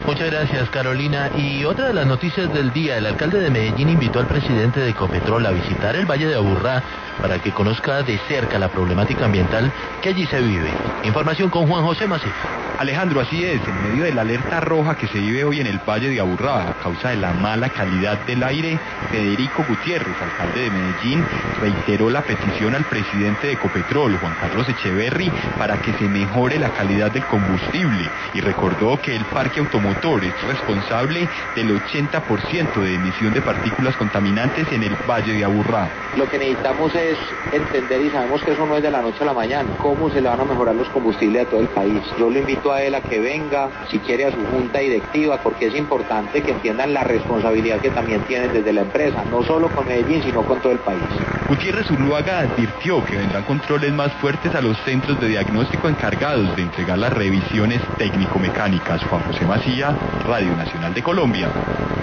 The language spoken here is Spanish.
Muchas gracias, Carolina. Y otra de las noticias del día, el alcalde de Medellín invitó al presidente de Ecopetrol a visitar el Valle de Aburrá para que conozca de cerca la problemática ambiental que allí se vive. Información con Juan José Macías. Alejandro, así es, en medio de la alerta roja que se vive hoy en el Valle de Aburrá a causa de la mala calidad del aire, Federico Gutiérrez, alcalde de Medellín, reiteró la petición al presidente de Ecopetrol, Juan Carlos Echeverry, para que se mejore la calidad del combustible y recordó que el parque automotor es responsable del 80% de emisión de partículas contaminantes en el Valle de Aburrá. Lo que necesitamos es entender, y sabemos que eso no es de la noche a la mañana, cómo se le van a mejorar los combustibles a todo el país. Yo lo invito a él a que venga, si quiere, a su junta directiva, porque es importante que entiendan la responsabilidad que también tienen desde la empresa, no solo con Medellín, sino con todo el país. Gutiérrez Urluaga advirtió que vendrán controles más fuertes a los centros de diagnóstico encargados de entregar las revisiones técnico-mecánicas. Juan José Macías, Radio Nacional de Colombia.